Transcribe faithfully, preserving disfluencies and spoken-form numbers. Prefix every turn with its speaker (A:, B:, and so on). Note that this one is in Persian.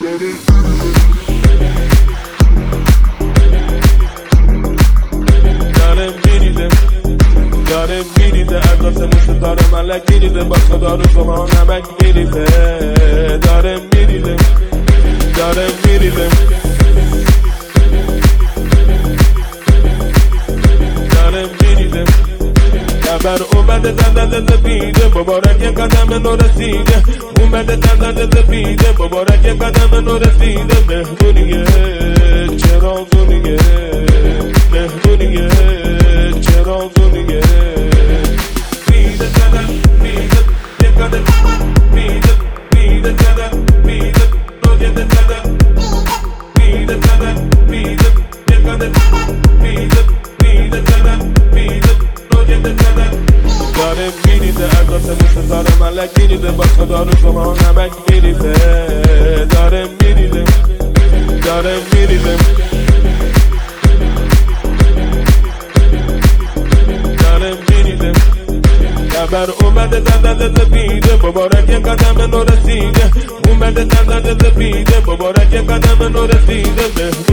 A: داره میریزه داره میریزه از آسه مثل داره ملک میریزه با صدا رو شما نمک میریزه داره میریزه داره میریزه داره میریزه خبر اومده دندن سفیده مبارک یه قدم نو رسیده اومده دندن سفیده مبارک یه قدم نو رسیده مهمونیه چرا زونیه مهمونیه چرا زونیه میده دندن میده یه قدم میده میده دندن میده نو یه دندن میده دندن میده یه قدم میده میده دندن میده نو یه دندن داره میریزه از آسه مثل داره ملک میریزه با صدا رو شما نمک میریزه داره میریزه داره میریزه داره میریزه خبر اومده دندن سفیده مبارک یه قدم نو رسیده اومده دندن سفیده مبارک یه قدم نو رسیده